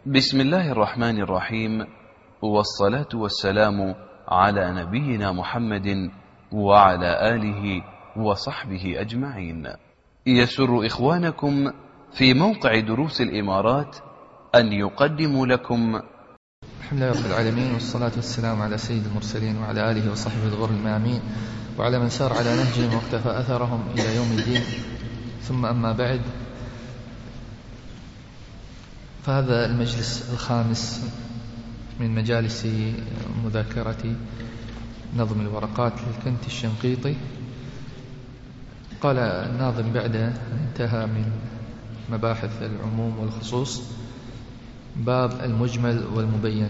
بسم الله الرحمن الرحيم، والصلاة والسلام على نبينا محمد وعلى آله وصحبه أجمعين. يسر إخوانكم في موقع دروس الإمارات أن يقدموا لكم الحمد لله رب العالمين، والصلاة والسلام على سيد المرسلين وعلى آله وصحبه الغر الميامين وعلى من سار على نهجهم واقتفى أثرهم إلى يوم الدين. ثم أما بعد، فهذا المجلس الخامس من مجالس مذاكرة نظم الورقات للكنت الشنقيطي. قال الناظم بعد انتهى من مباحث العموم والخصوص باب المجمل والمبين،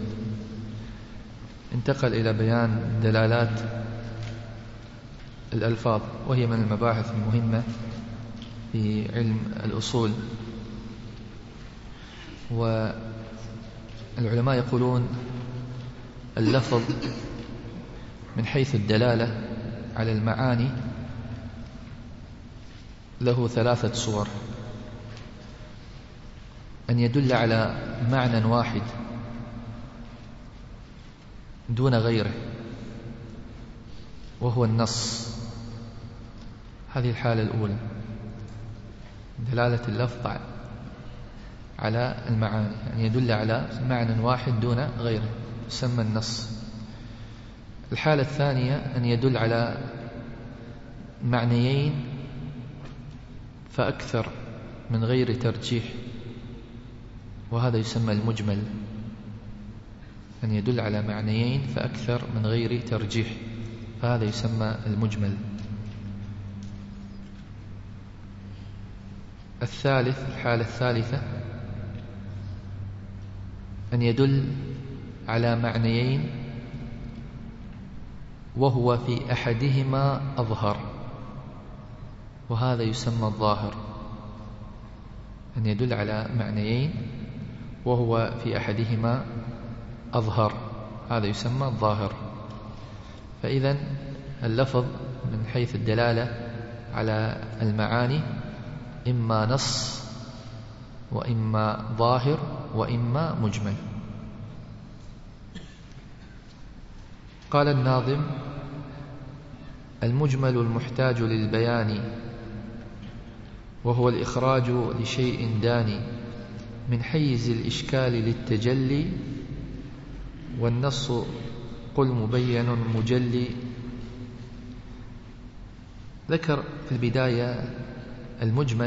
انتقل إلى بيان دلالات الألفاظ، وهي من المباحث المهمة في علم الأصول. والعلماء يقولون اللفظ من حيث الدلالة على المعاني له ثلاثة صور: أن يدل على معنى واحد دون غيره وهو النص، هذه الحالة الأولى، دلالة اللفظ على المعاني، أن يدل على معنى واحد دون غيره يسمى النص. الحالة الثانية أن يدل على معنيين فأكثر من غير ترجيح، وهذا يسمى المجمل، أن يدل على معنيين فأكثر من غير ترجيح، فهذا يسمى المجمل. الحالة الثالثة أن يدل على معنيين وهو في أحدهما أظهر، وهذا يسمى الظاهر. أن يدل على معنيين وهو في أحدهما أظهر، هذا يسمى الظاهر. فإذن اللفظ من حيث الدلالة على المعاني إما نص وإما ظاهر وإما مجمل. قال الناظم: المجمل المحتاج للبيان وهو الإخراج لشيء داني من حيز الإشكال للتجلي، والنص قل مبين مجلي. ذكر في البداية المجمل،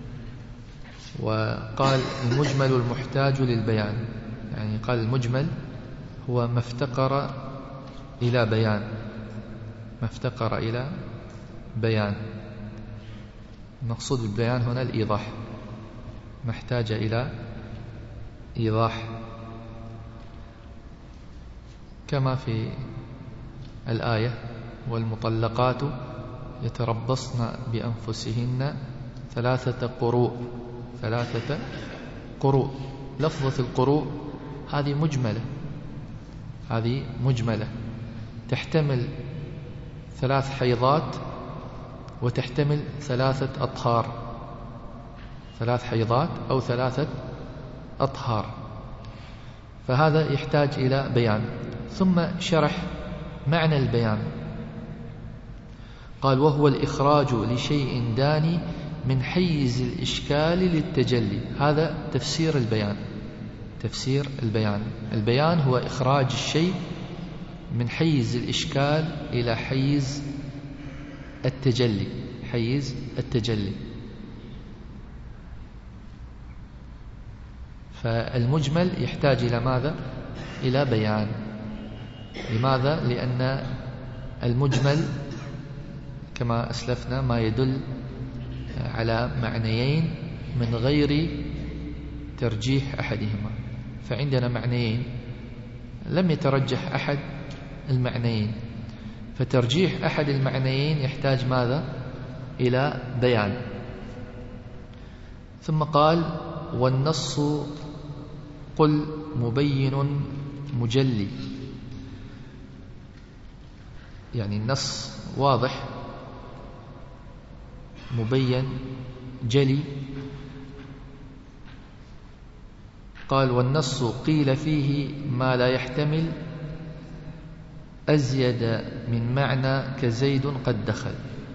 وقال المجمل المحتاج للبيان، يعني قال المجمل هو ما افتقر إلى بيان، ما افتقر إلى بيان. المقصود بالبيان هنا الإيضاح، ما احتاج إلى إيضاح، كما في الآية: والمطلقات يتربصن بأنفسهن ثلاثة قروء. ثلاثة قروء، لفظة القروء هذه مجملة، هذه مجملة تحتمل 3 حيضات وتحتمل 3 أطهار، 3 حيضات أو 3 أطهار، فهذا يحتاج إلى بيان. ثم شرح معنى البيان، قال: وهو الإخراج لشيء داني من حيز الإشكال للتجلي. هذا تفسير البيان. تفسير البيان، البيان هو إخراج الشيء من حيز الإشكال إلى حيز التجلي، حيز التجلي. فالمجمل يحتاج إلى ماذا؟ إلى بيان. لماذا؟ لأن المجمل كما أسلفنا ما يدل على معنيين من غير ترجيح أحدهما، فعندنا معنيين لم يترجح أحد المعنيين، فترجيح أحد المعنيين يحتاج ماذا؟ إلى بيان. ثم قال: والنص قل مبين مجلي، يعني النص واضح مبين جلي، قال والنص قيل فيه ما لا يحتمل أزيد من معنى كزيد قد دخل.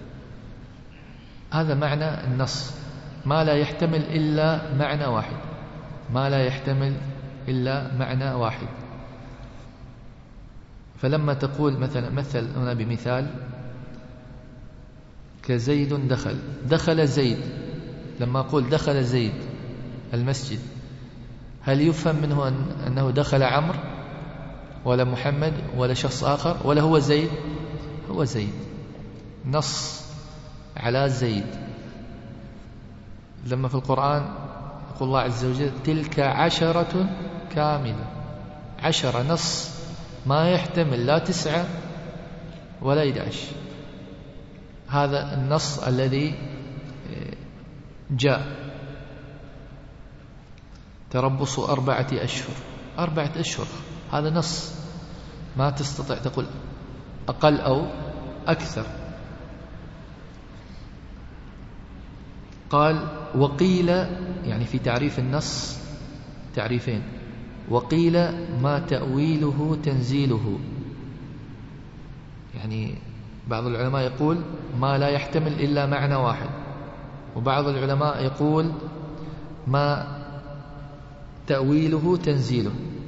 هذا معنى النص، ما لا يحتمل إلا معنى واحد، ما لا يحتمل إلا معنى واحد. فلما تقول مثلا مثل هنا بمثال كزيد دخل، دخل زيد، لما أقول دخل زيد المسجد هل يفهم منه أنه دخل عمرو ولا محمد ولا شخص آخر، ولا هو زيد؟ هو زيد، نص على زيد. لما في القرآن يقول الله عز وجل تلك 10 كاملة، 10 نص ما يحتمل لا 9 ولا 11. هذا النص الذي جاء. تربص 4 أشهر، 4 أشهر هذا نص، ما تستطيع تقول أقل أو أكثر. قال وقيل، يعني في تعريف النص تعريفين، وقيل ما تأويله تنزيله. يعني بعض العلماء يقول ما لا يحتمل إلا معنى واحد، وبعض العلماء يقول ما تأويله تنزيله.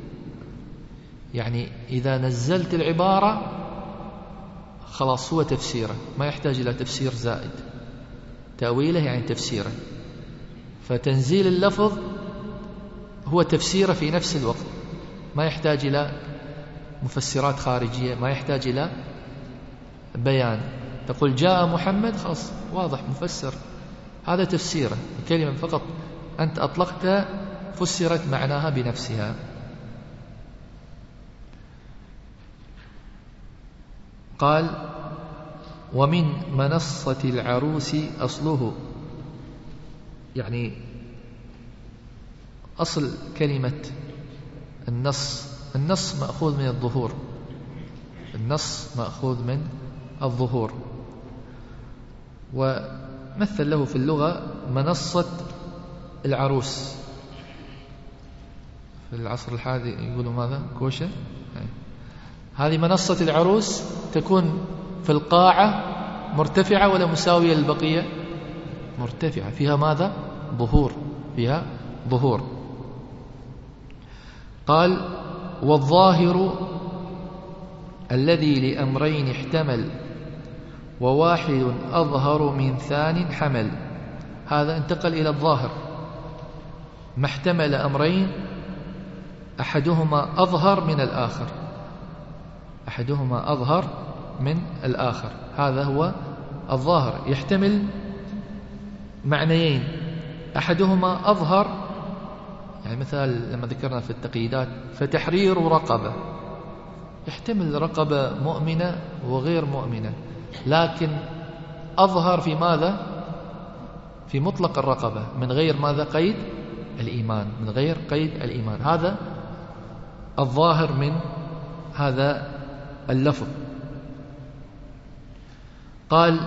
يعني إذا نزلت العبارة خلاص هو تفسيره، ما يحتاج إلى تفسير زائد. تأويله يعني تفسيره، فتنزيل اللفظ هو تفسيره في نفس الوقت، ما يحتاج إلى مفسرات خارجية، ما يحتاج إلى بيان. تقول جاء محمد، خلاص واضح مفسر، هذا تفسيره، الكلمة فقط أنت أطلقتها فسرت معناها بنفسها. قال ومن منصة العروس أصله، يعني أصل كلمة النص، النص مأخوذ من الظهور، النص مأخوذ من الظهور. ومثل له في اللغة منصة العروس. في العصر الحالي يقولوا ماذا؟ كوشة. هذه منصة العروس تكون في القاعة مرتفعة ولا مساوية للبقية؟ مرتفعة، فيها ماذا؟ ظهور، فيها ظهور. قال والظاهر الذي لأمرين احتمل وواحد أظهر من ثان حمل. هذا انتقل إلى الظاهر، ما احتمل أمرين أحدهما أظهر من الآخر، أحدهما أظهر من الآخر، هذا هو الظاهر، يحتمل معنيين أحدهما أظهر. يعني مثال لما ذكرنا في التقييدات فتحرير رقبة، يحتمل رقبة مؤمنة وغير مؤمنة، لكن أظهر في ماذا؟ في مطلق الرقبة من غير ماذا؟ قيد الإيمان، من غير قيد الإيمان. هذا الظاهر من هذا اللفظ. قال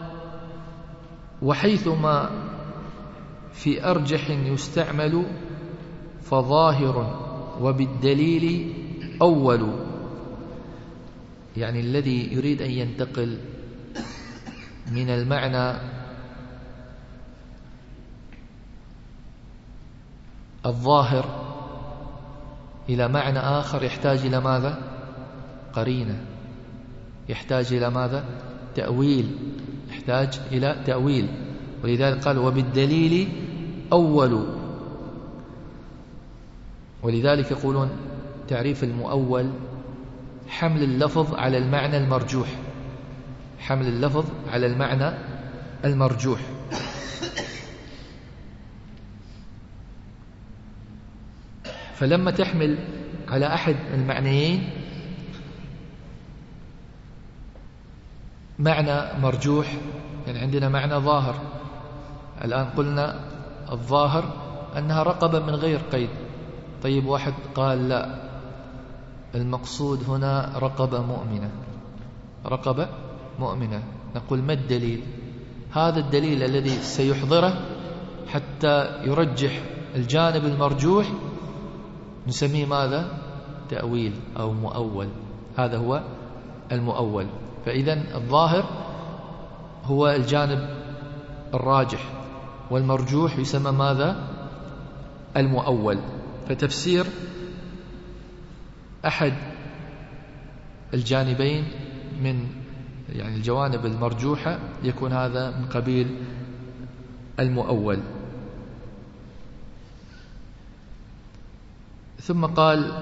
وحيثما في أرجح يستعمل فظاهر وبالدليل أول. يعني الذي يريد أن ينتقل من المعنى الظاهر إلى معنى آخر يحتاج إلى ماذا؟ قرينة، يحتاج إلى ماذا؟ تأويل، يحتاج إلى تأويل. ولذلك قال وبالدليل أول. ولذلك يقولون تعريف المؤول حمل اللفظ على المعنى المرجوح، حمل اللفظ على المعنى المرجوح. فلما تحمل على أحد المعنيين معنى مرجوح، يعني عندنا معنى ظاهر، الآن قلنا الظاهر أنها رقبة من غير قيد. طيب واحد قال لا، المقصود هنا رقبة مؤمنة، رقبة مؤمنة. نقول ما الدليل؟ هذا الدليل الذي سيحضره حتى يرجح الجانب المرجوح نسميه ماذا؟ تأويل أو مؤول. هذا هو المؤول. فإذن الظاهر هو الجانب الراجح، والمرجوح يسمى ماذا؟ المؤول. فتفسير أحد الجانبين من يعني الجوانب المرجوحة يكون هذا من قبيل المؤول. ثم قال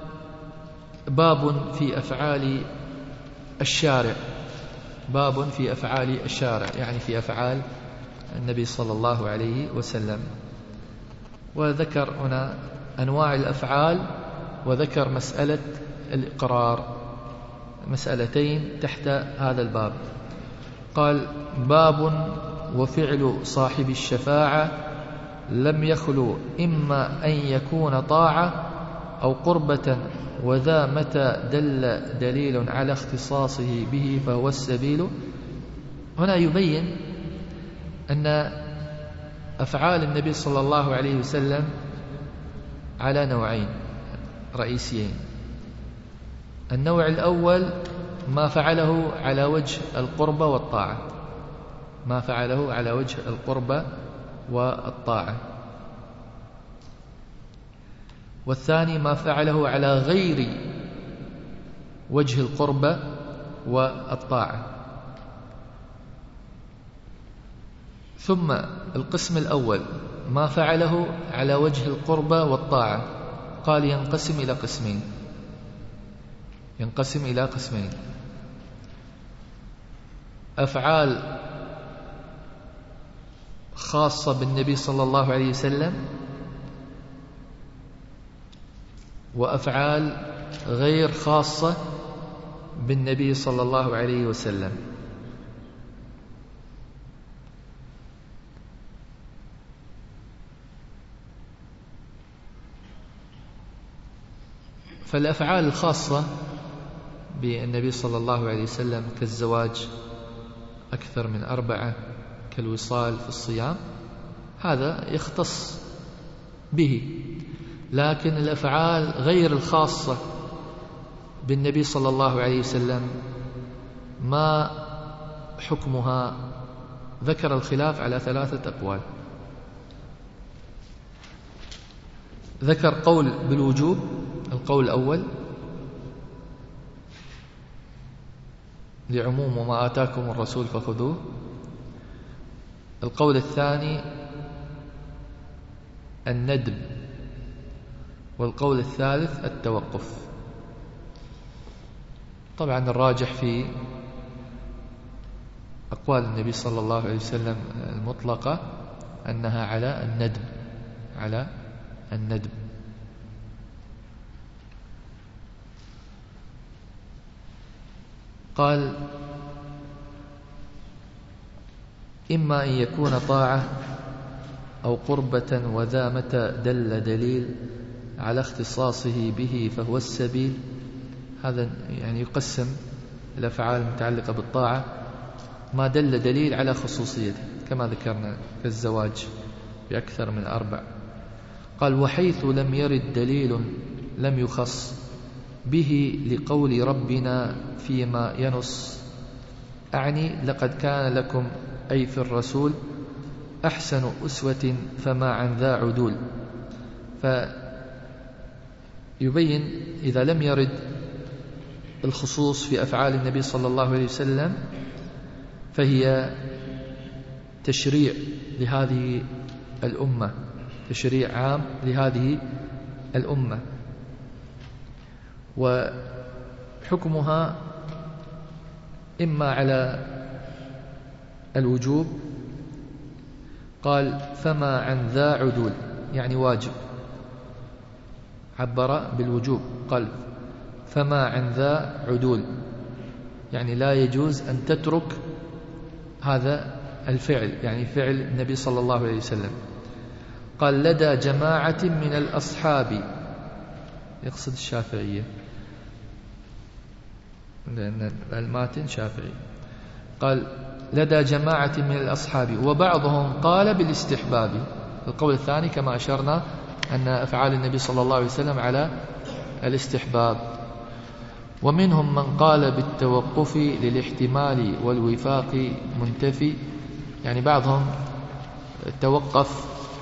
باب في أفعال الشارع. باب في أفعال الشارع يعني في أفعال النبي صلى الله عليه وسلم. وذكر هنا أنواع الأفعال، وذكر مسألة الإقرار، مسألتين تحت هذا الباب. قال باب وفعل صاحب الشفاعة لم يخلو إما أن يكون طاعة أو قربة، وذا متى دل دليل على اختصاصه به فهو السبيل. هنا يبين أن أفعال النبي صلى الله عليه وسلم على نوعين رئيسيين. النوع الأول ما فعله على وجه القربة والطاعة، ما فعله على وجه القربة والطاعة. والثاني ما فعله على غير وجه القربة والطاعة. ثم القسم الأول ما فعله على وجه القربة والطاعة، قال ينقسم إلى قسمين، ينقسم إلى قسمين: أفعال خاصة بالنبي صلى الله عليه وسلم، وأفعال غير خاصة بالنبي صلى الله عليه وسلم. فالأفعال الخاصة بالنبي صلى الله عليه وسلم كالزواج أكثر من 4، كالوصال في الصيام، هذا يختص به. لكن الأفعال غير الخاصة بالنبي صلى الله عليه وسلم ما حكمها؟ ذكر الخلاف على 3 أقوال. ذكر قول بالوجوب، القول الأول لعموم وما آتاكم الرسول فخذوه. القول الثاني الندب. والقول الثالث التوقف. طبعا الراجح في أقوال النبي صلى الله عليه وسلم المطلقة أنها على الندب، على الندب. قال إما أن يكون طاعة أو قربة، وذا متى دل دليل على اختصاصه به فهو السبيل. هذا يعني يقسم الأفعال المتعلقة بالطاعة ما دل دليل على خصوصيته كما ذكرنا كالزواج بأكثر من 4. قال وحيث لم يرد دليل لم يخص به لقول ربنا فيما ينص، أعني لقد كان لكم أي في الرسول أحسن أسوة فما عن ذا عدول. فيبين إذا لم يرد الخصوص في أفعال النبي صلى الله عليه وسلم فهي تشريع لهذه الأمة، تشريع عام لهذه الأمة، وحكمها إما على الوجوب. قال فما عن ذا عدول يعني واجب، عبر بالوجوب. قال فما عن ذا عدول يعني لا يجوز أن تترك هذا الفعل، يعني فعل النبي صلى الله عليه وسلم. قال لدى جماعة من الأصحاب، يقصد الشافعية لأن الماتن شافعي. قال لدى جماعة من الأصحاب وبعضهم قال بالاستحباب. القول الثاني كما أشرنا أن أفعال النبي صلى الله عليه وسلم على الاستحباب. ومنهم من قال بالتوقف للاحتمال والوفاق منتفي، يعني بعضهم توقف،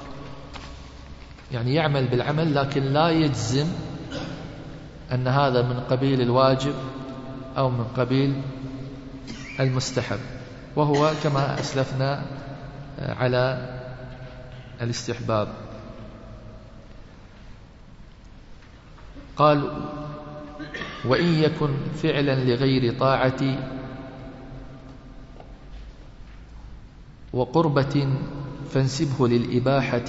يعني يعمل بالعمل لكن لا يجزم أن هذا من قبيل الواجب أو من قبيل المستحب، وهو كما أسلفنا على الاستحباب. قال: وإن يكن فعلا لغير طاعة وقربة فانسبه للإباحة.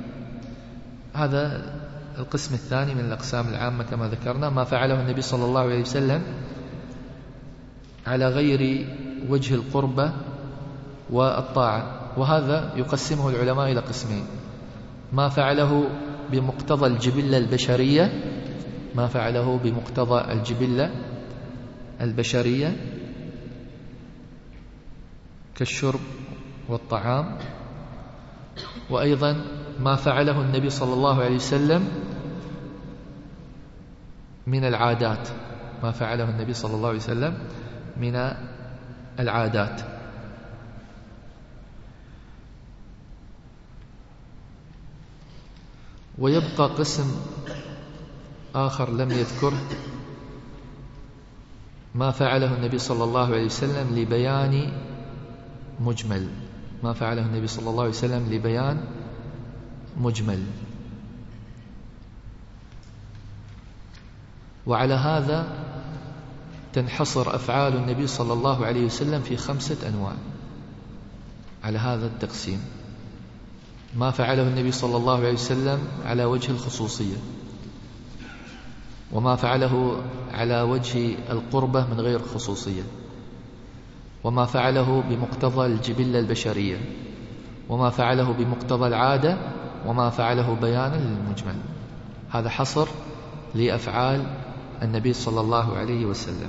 هذا القسم الثاني من الأقسام العامة كما ذكرنا، ما فعله النبي صلى الله عليه وسلم على غير وجه القربة والطاعة، وهذا يقسمه العلماء إلى قسمين: ما فعله بمقتضى الجبلة البشرية، ما فعله بمقتضى الجبلة البشرية كالشرب والطعام، وأيضا ما فعله النبي صلى الله عليه وسلم من العادات، ما فعله النبي صلى الله عليه وسلم من العادات. ويبقى قسم آخر لم يذكره، ما فعله النبي صلى الله عليه وسلم لبيان مجمل، ما فعله النبي صلى الله عليه وسلم لبيان مجمل. وعلى هذا تنحصر أفعال النبي صلى الله عليه وسلم في 5 أنواع على هذا التقسيم: ما فعله النبي صلى الله عليه وسلم على وجه الخصوصية، وما فعله على وجه القربة من غير خصوصية، وما فعله بمقتضى الجبلة البشرية، وما فعله بمقتضى العادة، وما فعله بيانا للمجمل. هذا حصر لأفعال النبي صلى الله عليه وسلم.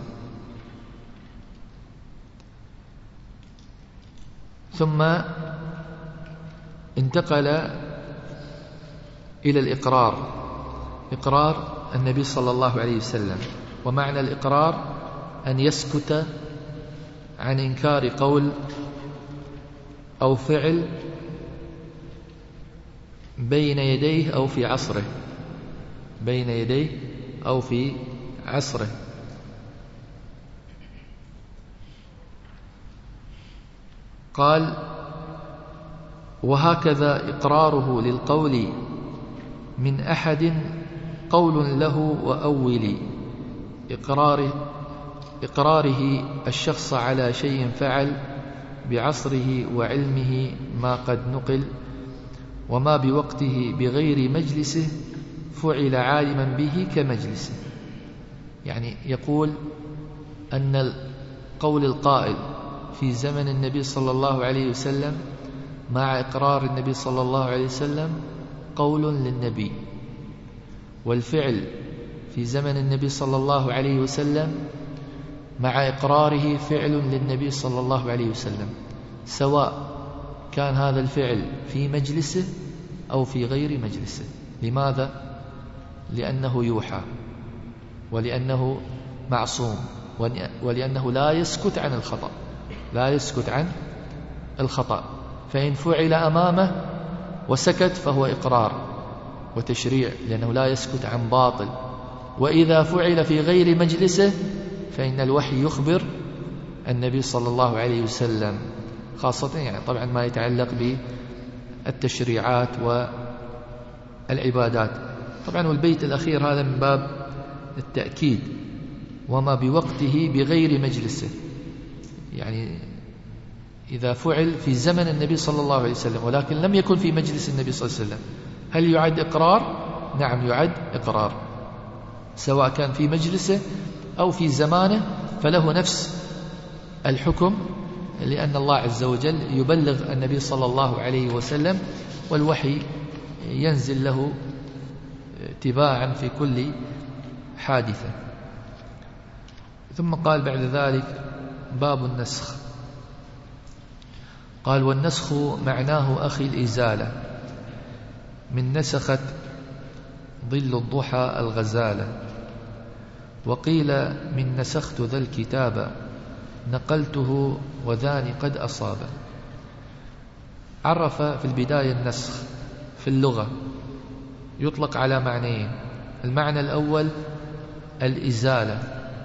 ثم انتقل إلى الإقرار، إقرار النبي صلى الله عليه وسلم. ومعنى الإقرار أن يسكت عن إنكار قول أو فعل بين يديه أو في عصره، بين يديه أو في عصره. قال: وهكذا إقراره للقول من أحد قول له وأول، إقراره الشخص على شيء فعل بعصره وعلمه ما قد نقل، وما بوقته بغير مجلسه فعل عالما به كمجلسه. يعني يقول أن قول القائل في زمن النبي صلى الله عليه وسلم مع إقرار النبي صلى الله عليه وسلم قول للنبي، والفعل في زمن النبي صلى الله عليه وسلم مع إقراره فعل للنبي صلى الله عليه وسلم، سواء كان هذا الفعل في مجلسه أو في غير مجلسه. لماذا؟ لأنه يوحى، ولأنه معصوم، ولأنه لا يسكت عن الخطأ، لا يسكت عن الخطأ. فإن فعل أمامه وسكت فهو إقرار وتشريع، لأنه لا يسكت عن باطل. وإذا فعل في غير مجلسه فإن الوحي يخبر النبي صلى الله عليه وسلم، خاصة يعني طبعا ما يتعلق بالتشريعات والعبادات. طبعا والبيت الأخير هذا من باب التأكيد، وما بوقته بغير مجلسه، يعني إذا فعل في زمن النبي صلى الله عليه وسلم ولكن لم يكن في مجلس النبي صلى الله عليه وسلم، هل يعد إقرار؟ نعم يعد إقرار، سواء كان في مجلسه أو في زمانه فله نفس الحكم، لأن الله عز وجل يبلغ النبي صلى الله عليه وسلم، والوحي ينزل له تباعا في كل حادثة. ثم قال بعد ذلك: باب النسخ. قال: والنسخ معناه أخي الإزالة، من نسخت ظل الضحى الغزالة. وقيل من نسخت ذا الكتاب نقلته وذاني قد أصاب. عرف في البداية النسخ في اللغة يطلق على معنيين. المعنى الأول الإزالة،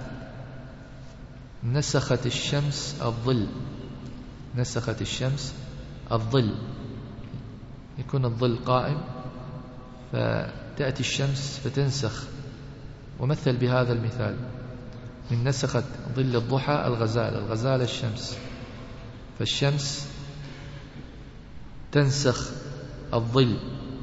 نسخت الشمس الظل، نسخت الشمس الظل، يكون الظل قائم فتأتي الشمس فتنسخ، ومثل بهذا المثال من نسخت ظل الضحى الغزالة، الغزالة الشمس، فالشمس تنسخ الظل.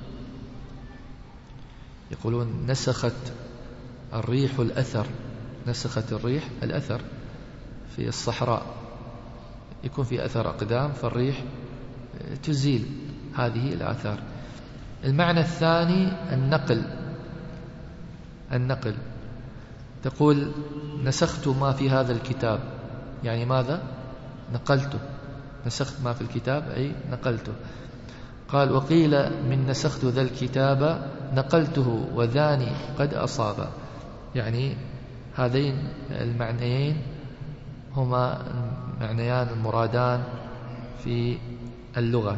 يقولون نسخت الريح الأثر، نسخت الريح الأثر في الصحراء، يكون في أثر أقدام فالريح تزيل هذه الآثار. المعنى الثاني النقل، النقل، تقول نسخت ما في هذا الكتاب، يعني ماذا؟ نقلته، نسخت ما في الكتاب أي نقلته. قال وقيل من نسخت ذا الكتاب نقلته وذاني قد أصاب، يعني هذين المعنيين هما معنيان المرادان في اللغة.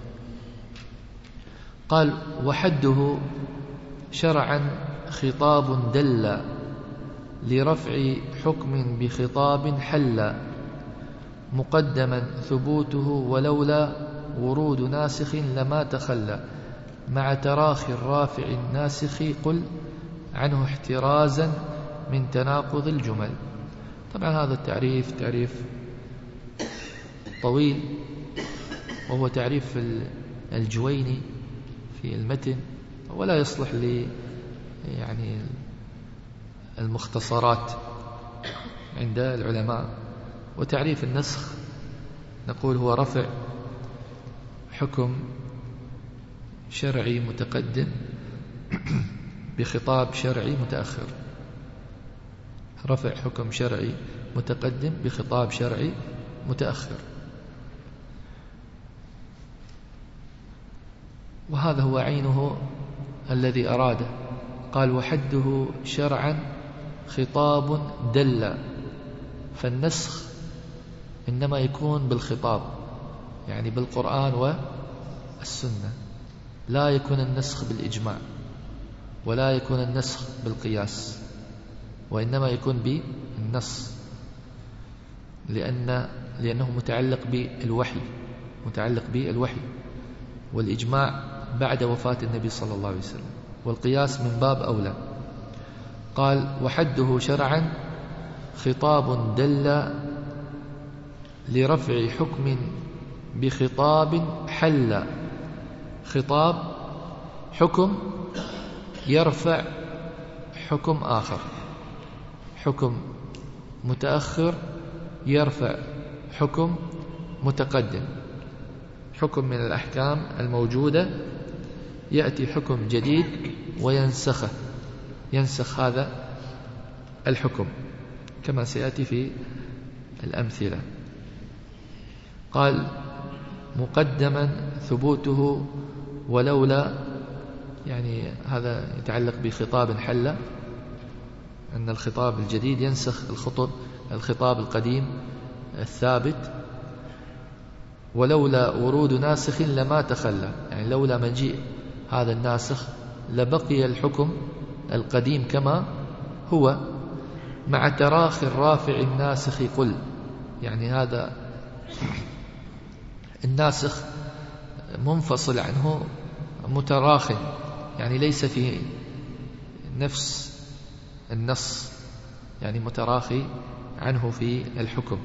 قال وحده شرعا خطاب دل لرفع حكم بخطاب حل، مقدما ثبوته ولولا ورود ناسخ لما تخلى، مع تراخي الرافع الناسخ قل عنه احترازا من تناقض الجمل. طبعا هذا التعريف تعريف طويل، وهو تعريف الجويني في المتن، ولا يصلح لي يعني المختصرات عند العلماء. وتعريف النسخ نقول هو رفع حكم شرعي متقدم بخطاب شرعي متأخر، رفع حكم شرعي متقدم بخطاب شرعي متأخر. وهذا هو عينه الذي أراده. قال وحده شرعا خطاب دل، فالنسخ إنما يكون بالخطاب، يعني بالقرآن والسنة، لا يكون النسخ بالإجماع، ولا يكون النسخ بالقياس، وإنما يكون بالنص، لأنه متعلق بالوحي، متعلق بالوحي، والإجماع بعد وفاة النبي صلى الله عليه وسلم، والقياس من باب أولى. قال وحده شرعا خطاب دل لرفع حكم بخطاب حل، خطاب حكم يرفع حكم آخر، حكم متأخر يرفع حكم متقدم، حكم من الأحكام الموجودة يأتي حكم جديد وينسخه، ينسخ هذا الحكم كما سيأتي في الأمثلة. قال مقدما ثبوته ولولا، يعني هذا يتعلق بخطاب حل، أن الخطاب الجديد ينسخ الخطاب القديم الثابت. ولولا ورود ناسخ لما تخلى، يعني لولا مجيء هذا الناسخ لبقي الحكم القديم كما هو، مع تراخي الرافع الناسخ قل، يعني هذا الناسخ منفصل عنه متراخٍ، يعني ليس في نفس النص، يعني متراخي عنه في الحكم.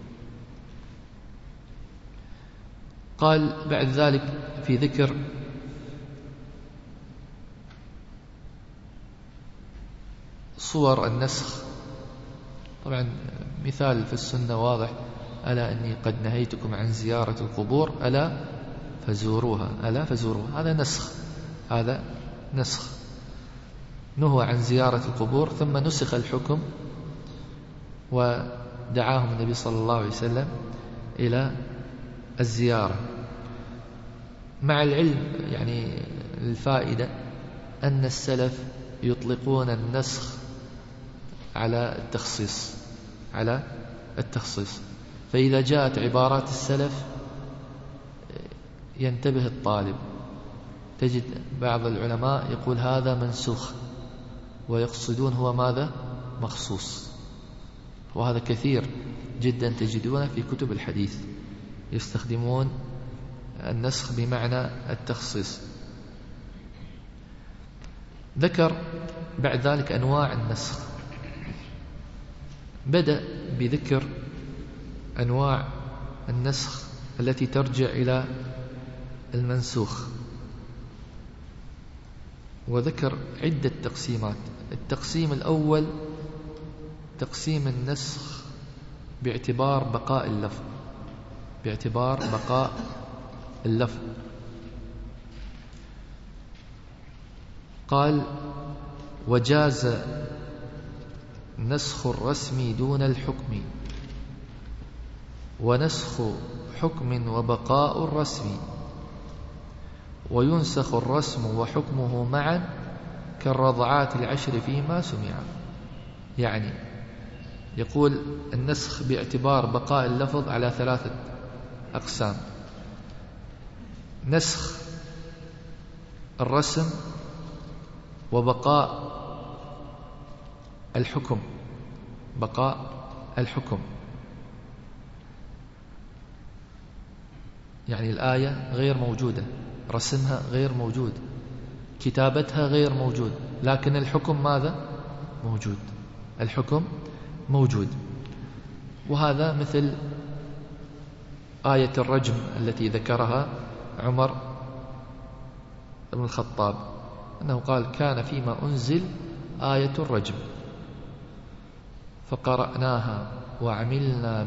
قال بعد ذلك في ذكر صور النسخ، طبعا مثال في السنة واضح: ألا أني قد نهيتكم عن زيارة القبور ألا فزوروها، ألا فزوروها. هذا نسخ، هذا نسخ، نهوا عن زيارة القبور ثم نسخ الحكم ودعاهم النبي صلى الله عليه وسلم إلى الزيارة. مع العلم يعني الفائدة أن السلف يطلقون النسخ على التخصيص. فإذا جاءت عبارات السلف ينتبه الطالب، تجد بعض العلماء يقول هذا منسوخ، ويقصدون هو ماذا؟ مخصوص. وهذا كثير جدا تجدونه في كتب الحديث، يستخدمون النسخ بمعنى التخصيص. ذكر بعد ذلك أنواع النسخ، بدأ بذكر أنواع النسخ التي ترجع إلى المنسوخ، وذكر عدة تقسيمات. التقسيم الأول تقسيم النسخ باعتبار بقاء اللفظ. قال: وجاز نسخ الرسم دون الحكم، ونسخ حكم وبقاء الرسم، وينسخ الرسم وحكمه معا كالرضعات العشر فيما سمع. يعني يقول النسخ باعتبار بقاء اللفظ على 3 أقسام: نسخ الرسم، وبقاء الحكم، يعني الآية غير موجودة، رسمها غير موجود، كتابتها غير موجود، لكن الحكم ماذا؟ موجود. الحكم موجود. وهذا مثل آية الرجم التي ذكرها عمر بن الخطاب، أنه قال: كان فيما أنزل آية الرجم فقرأناها وعملنا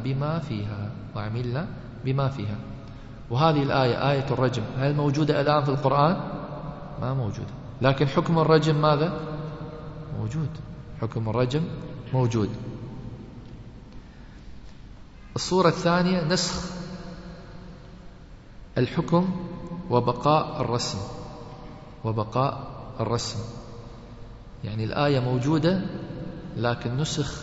بما فيها. وهذه الآية، آية الرجم، هل موجودة الآن في القرآن؟ ما موجودة، لكن حكم الرجم ماذا؟ موجود. حكم الرجم موجود. الصورة الثانية نسخ الحكم وبقاء الرسم، يعني الآية موجودة لكن نسخ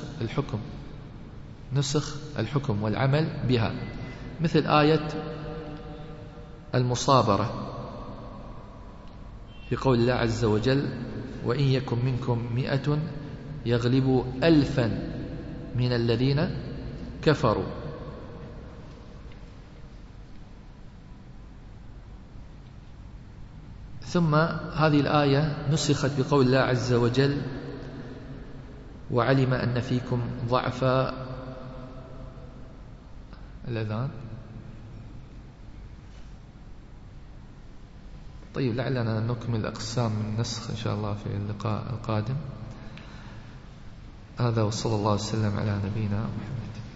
الحكم والعمل بها، مثل آية المصابرة في قول الله عز وجل: وإن يكن منكم 100 يغلبوا 1000 من الذين كفروا. ثم هذه الآية نسخت بقول الله عز وجل: وعلم أن فيكم ضعفا. الأذان. طيب، لعلنا نكمل أقسام النسخ إن شاء الله في اللقاء القادم. هذا، وصلى الله وسلم على نبينا محمد.